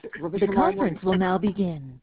The conference will now begin.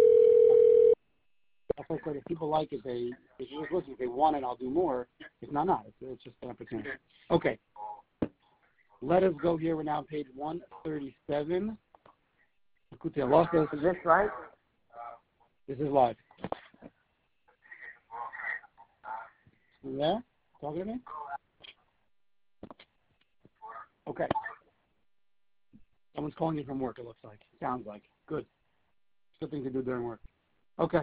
That's like if people like it, they should just listen. If they want it, I'll do more. If not. It's just an opportunity. Okay. Let us go here. We're now on page 137. Is this right? This is live. You there? Talking to me? Okay. Someone's calling you from work, it looks like. Sounds like. Good. Good thing to do during work. Okay.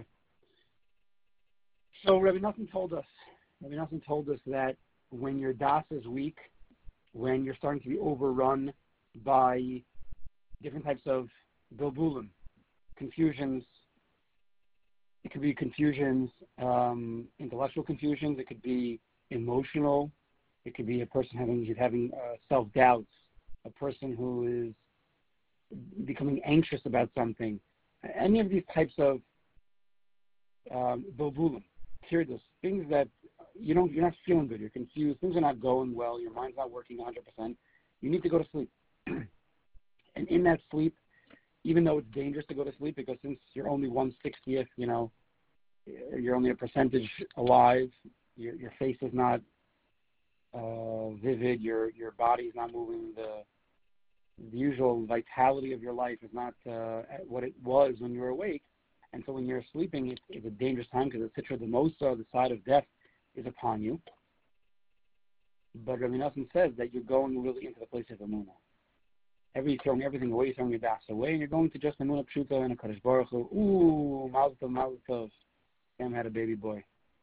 So Rabbi Nassim told us that when your das is weak, when you're starting to be overrun by different types of bilbulim, confusions, it could be confusions, intellectual confusions, it could be emotional, it could be a person having self-doubts, a person who is becoming anxious about something, any of these types of bilbulim, kirdos, things that you're not feeling good, you're confused, things are not going well, your mind's not working 100%, you need to go to sleep. And in that sleep, even though it's dangerous to go to sleep, because since you're only 1/60th, you're only a percentage alive, your face is not vivid, your body is not moving, the usual vitality of your life is not what it was when you were awake. And so when you're sleeping, it's a dangerous time because the Sitra Demosa, the side of death, is upon you. But Rabbi Nassim says that you're going really into the place of Emunah. You're throwing everything away, you're throwing your das away, and you're going to just Emunah Pshuta and a Kadosh Baruch Hu. Ooh, Mazel Tov, Mazel Tov. Sam had a baby boy.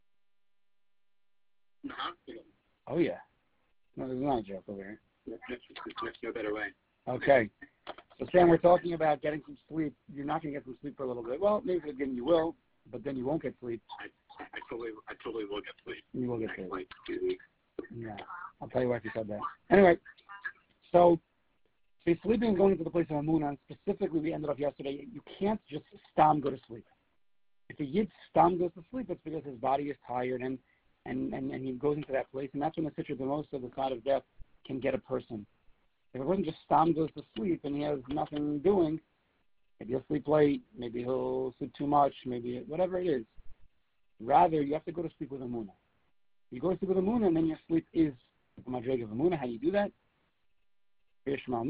In the hospital. Oh, yeah. No, there's not a joke over here. There's no better way. Okay. So, Sam, we're talking about getting some sleep. You're not going to get some sleep for a little bit. Well, maybe for the beginning you will, but then you won't get sleep. I totally will get sleep. You will get sleep. Like 2 weeks. Yeah. I'll tell you why you said that. Anyway, so sleeping and going into the place of Emunah, and specifically we ended off yesterday, you can't just stam go to sleep. If a yid stam goes to sleep, it's because his body is tired and he goes into that place, and that's when the Sitra Demosa, the side of death, can get a person. If a person just stam goes to sleep and he has nothing doing, maybe he'll sleep late, maybe he'll sleep too much, maybe whatever it is. Rather, you have to go to sleep with Emunah. You go to sleep with Emunah, and then your sleep is the Madreg of Emunah. How do you do that? That's where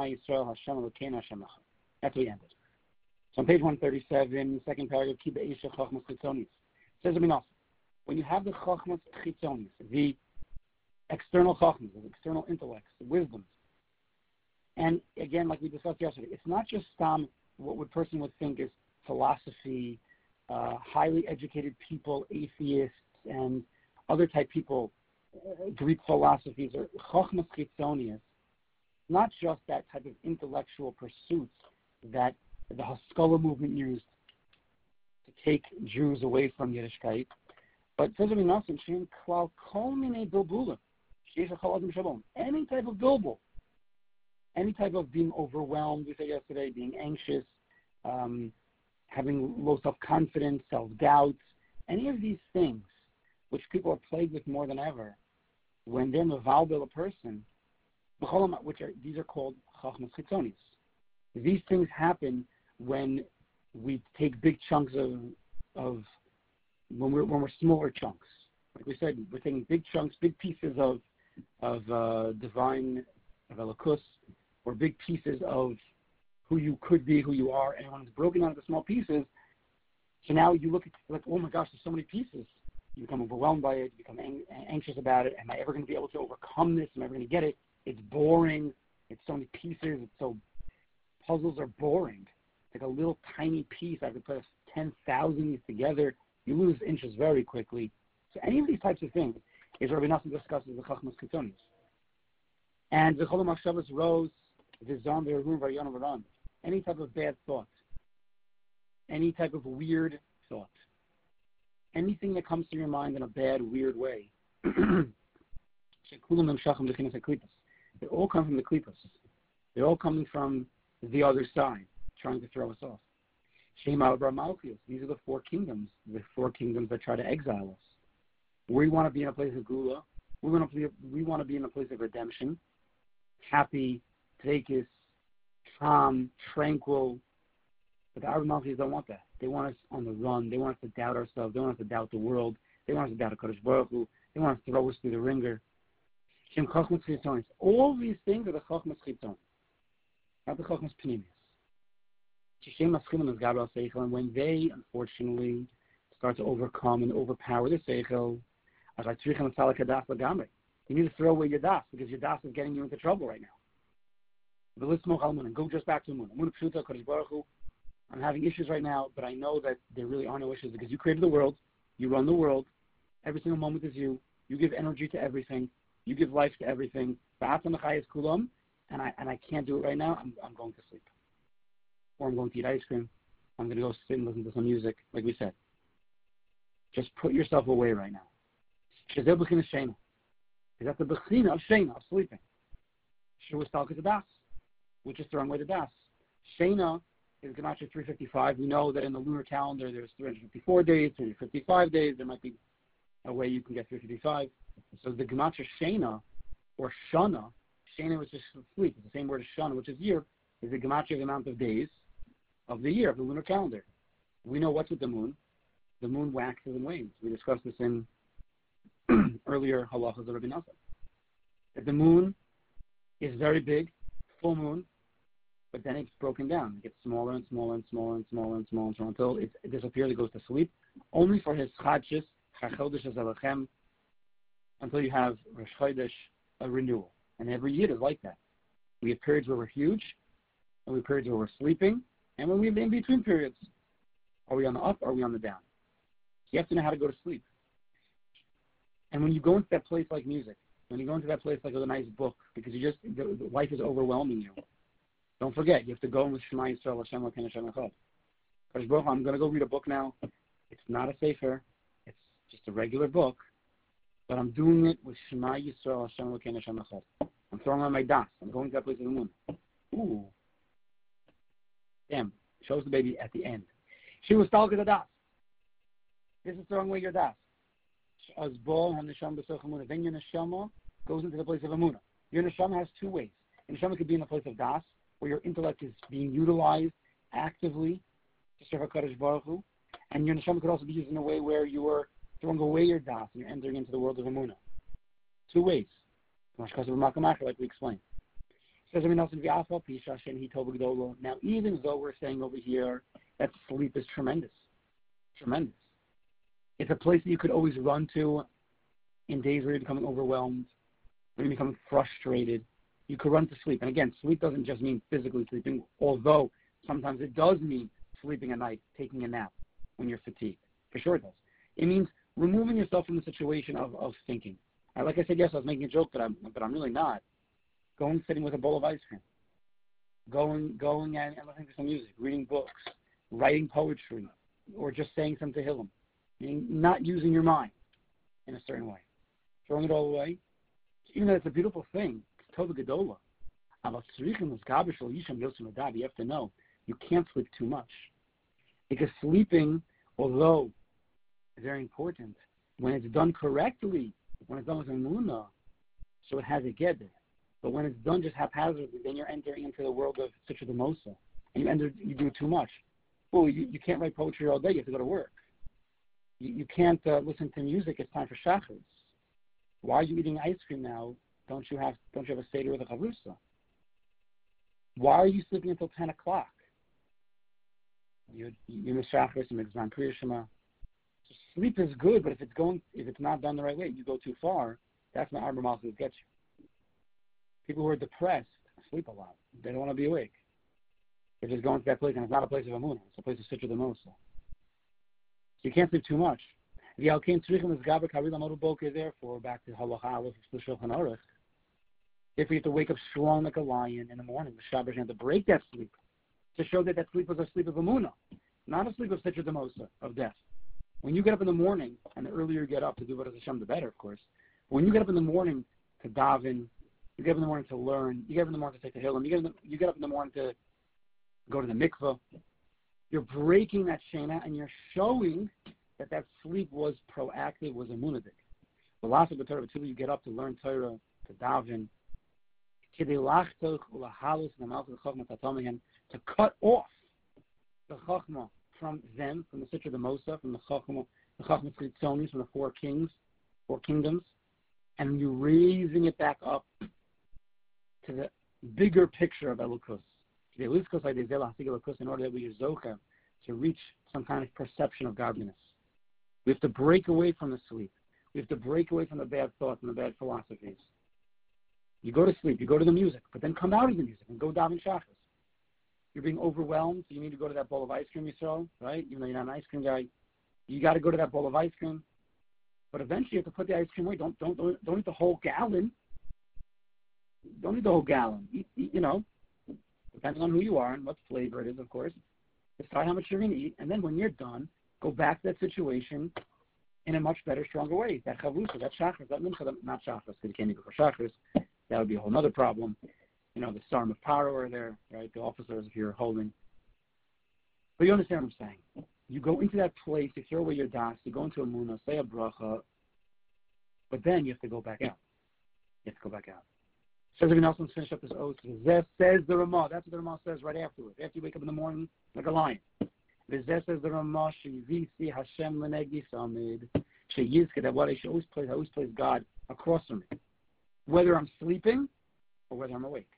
we ended. So on page 137, second paragraph, Ki be'esha chachmas chitzonis. Says Rabbi Nassim, when you have the chachmas chitzonis, the external chachmas, the external intellects, the wisdoms, and again, like we discussed yesterday, it's not just what a person would think is philosophy, highly educated people, atheists, and other type people, Greek philosophies, or chachmas chitzonius, not just that type of intellectual pursuits that the Haskalah movement used to take Jews away from Yiddishkeit, but says Rabbi Nassim, shein klal kol minei bilbulim, sheish hachal adam shalom, any type of bilbul, any type of being overwhelmed, we said yesterday, being anxious, having low self-confidence, self-doubt, any of these things, which people are plagued with more than ever, when they're mevalbel a person, these are called chachmas chitzonis. These things happen when we take big chunks of when we're smaller chunks. Like we said, we're taking big chunks, big pieces of divine, of Elokus, or big pieces of who you could be, who you are, and when it's broken down into small pieces, so now you look at like, oh my gosh, there's so many pieces. You become overwhelmed by it, you become anxious about it. Am I ever going to be able to overcome this? Am I ever going to get it? It's boring. It's so many pieces. Puzzles are boring. It's like a little tiny piece. I have to put 10,000 together. You lose interest very quickly. So any of these types of things is Rabbi Nassim discusses the Chachmas Kitzonis. And the Cholam HaShavas rose, the Zon, the Yerum, Vayon, Varan. Any type of bad thought, any type of weird thought, anything that comes to your mind in a bad, weird way. They all come from the Klippas. They're all coming from the other side, trying to throw us off. Shema Abra Malchus. These are the four kingdoms that try to exile us. We want to be in a place of Gula. We want to be in a place of redemption, happy, tzedekis, calm, tranquil. But the Arab Malchis don't want that. They want us on the run. They want us to doubt ourselves. They want us to doubt the world. They want us to doubt HaKadosh Baruch Hu. They want us to throw us through the ringer. All these things are the Chachmas Chitzon, not the Chachmas Pnimius. And when they, unfortunately, start to overcome and overpower the Seichel, you need to throw away your das, because your das is getting you into trouble right now. Go just back to Amunah. I'm having issues right now, but I know that there really are no issues, because you created the world, you run the world, every single moment is you give energy to everything, you give life to everything, and I can't do it right now, I'm going to sleep. Or I'm going to eat ice cream, I'm going to go sit and listen to some music, like we said. Just put yourself away right now. Is that the bechina of Shena, of sleeping? Shuastalka das, which is throwing away the das. Shena is Gematria 355. We know that in the lunar calendar there's 354 days, 355 days. There might be a way you can get 355. So the Gematria Shena, or Shana, which is sleep, it's the same word as Shana, which is year, is the Gematria of the amount of days of the year, of the lunar calendar. We know what's with the moon. The moon waxes and wanes. We discussed this in earlier halachas of Rabbi Nassim. That the moon is very big, full moon, but then it's broken down. It gets smaller and smaller and smaller and smaller and smaller and smaller until it disappears, it goes to sleep. Only for his chadshis, chachodesh azalachem, until you have Rosh Chodesh, a renewal. And every year is like that. We have periods where we're huge, and we have periods where we're sleeping, and when we have in-between periods. Are we on the up, or are we on the down? You have to know how to go to sleep. And when you go into that place like music, when you go into that place like with a nice book, because the life is overwhelming you, don't forget, you have to go with Shema Yisrael, Hashem Elokeinu, Hashem Echad. Kadosh Baruch Hu, I'm going to go read a book now. It's not a sefer. It's just a regular book. But I'm doing it with Shema Yisrael, Hashem Elokeinu, Hashem Echad. I'm throwing on my das. I'm going to that place of the moon. Ooh. Damn. Shows the baby at the end. She was talking to das. This is throwing away your das. Then your neshama goes into the place of Amunah. Your neshama has two ways. Your neshama could be in the place of das, where your intellect is being utilized actively to serve HaKadosh Baruch Hu. And your neshama could also be used in a way where you are throwing away your das and you're entering into the world of Amunah. Two ways. Like we explained. Now, even though we're saying over here that sleep is tremendous. Tremendous. It's a place that you could always run to in days where you're becoming overwhelmed, when you're becoming frustrated. You could run to sleep. And again, sleep doesn't just mean physically sleeping, although sometimes it does mean sleeping at night, taking a nap when you're fatigued. For sure it does. It means removing yourself from the situation of thinking. Like I said, yes, I was making a joke, but I'm really not. Going, sitting with a bowl of ice cream. Going and listening to some music, reading books, writing poetry, or just saying some tehillim. Not using your mind in a certain way. Throwing it all away. Even though it's a beautiful thing, it's Tova Gedola. You have to know, you can't sleep too much. Because sleeping, although very important, when it's done correctly, when it's done with Emunah, so it has a gedder. But when it's done just haphazardly, then you're entering into the world of Sitra Demosa. And you do too much. Well, you can't write poetry all day, you have to go to work. You can't listen to music. It's time for shachris. Why are you eating ice cream now? Don't you have a seder with a chavrusa? Why are you sleeping until 10 o'clock? You miss shachris, you miss zman kriya shema. So sleep is good, but if it's not done the right way, you go too far. That's when Arba Malchus gets you. People who are depressed sleep a lot. They don't want to be awake. They're just going to that place, and it's not a place of Amunah. It's a place of Sitra Demosa. So you can't sleep too much. Therefore, back to Halacha Aleph of Shulchan Aruch, if you have to wake up strong like a lion in the morning, the Shabbos, you have to break that sleep to show that sleep was a sleep of Amunah, not a sleep of Sitra Demosa, of death. When you get up in the morning, and the earlier you get up to do what is Hashem, the better, of course. When you get up in the morning to daven, you get up in the morning to learn, you get up in the morning to take the hill, and you get up in the morning to go to the mikveh, you're breaking that shena, and you're showing that sleep was proactive, was emunadik. The last of the Torah, you get up to learn Torah, to daven, to cut off the Chachma from them, from the Sitra de Mosa, from the Chachma Chitzonis, from the four kingdoms, and you're raising it back up to the bigger picture of Elokus. In order that we use Zocha to reach some kind of perception of godliness. We have to break away from the sleep. We have to break away from the bad thoughts and the bad philosophies. You go to sleep, you go to the music, but then come out of the music and go daven shachas. You're being overwhelmed, so you need to go to that bowl of ice cream you saw, right? Even though you're not an ice cream guy, you got to go to that bowl of ice cream. But eventually you have to put the ice cream away. Don't eat the whole gallon. Don't eat the whole gallon. Eat, depending on who you are and what flavor it is, of course. Decide how much you're going to eat, and then when you're done, go back to that situation in a much better, stronger way. That chavrusa, that shachris, that mincha, not shachris, because you can't even go for shachris. That would be a whole other problem. The storm of power are there, right? The officers, if you're holding. But you understand what I'm saying. You go into that place, you throw away your das, you go into a munah, say a bracha, but then you have to go back out. Says everyone else, let's finish up this oath. Says the Ramah. That's what the Ramah says right afterwards. After you wake up in the morning like a lion. Says the Ramah, Shivisi Hashem Lenegi Samid. Sheyizke, that what I always place God across from me. Whether I'm sleeping or whether I'm awake.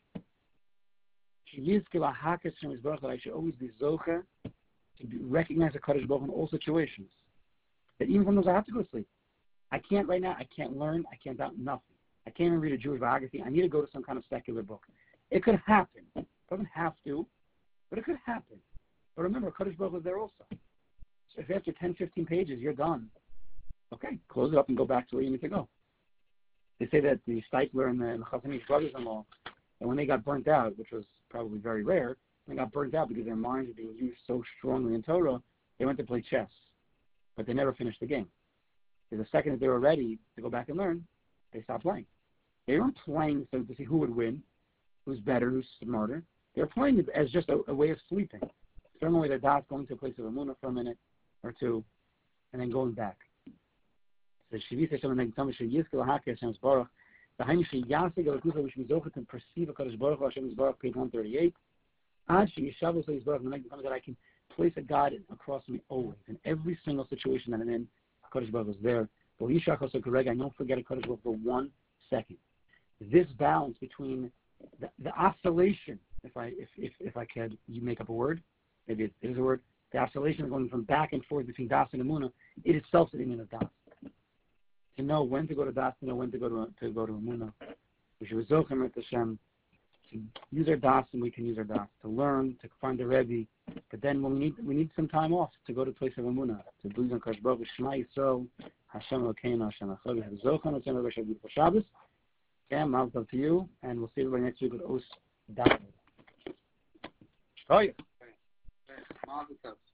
Sheyizke Lahakas Shem Yisbarach, that I should always be Zocher to recognize the Kadosh Baruch in all situations. That even sometimes I have to go to sleep. I can't right now, I can't learn, I can't doubt nothing. I can't even read a Jewish biography. I need to go to some kind of secular book. It could happen. It doesn't have to, but it could happen. But remember, Kadosh Baruch is there also. So if after 10, 15 pages you're done, okay, close it up and go back to where you need to go. They say that the Steipler and the Chazanish brothers-in-law, and when they got burnt out, which was probably very rare, they got burnt out because their minds were being used so strongly in Torah, they went to play chess. But they never finished the game. Because the second that they were ready to go back and learn, they stopped playing. They weren't playing so to see who would win, who's better, who's smarter. They were playing as just a way of sleeping. Throwing away their dots, going to a place of Amunah for a minute or two, and then going back. So Shivisa Hashem and Nagitama Sheyizke Lahake Hashem's Baruch. The Haim Sheyaseg Alakusa, which means Zocha can perceive a Kadosh Baruch Hashem's Baruch, page 138. Ad Sheyishavu Sheyizke Baruch, the Nagitama, that I can place a God across me always. In every single situation that I'm in, Kadosh Baruch is there. I don't forget a Kadosh Baruch for 1 second. This balance between the oscillation, if I could, you make up a word, maybe it is a word, the oscillation going from back and forth between Das and Amunah, it itself is the meaning of Das. To know when to go to Das, to know when to go to Amunah. We should Zochim at Hashem, to use our Das and we can use our Das, to learn, to find the Rebbe, but then when we need some time off to go to the place of Amunah, to believe in Kadosh Baruch, Shema Yisrael, Hashem Elokeinu, Hashem Echad, we have Zochim, Hashem Elokeinu, beautiful Shabbos. Okay, Mazel tov to you, and we'll see everybody next week with Os David. Oh, yeah. Mazel tov.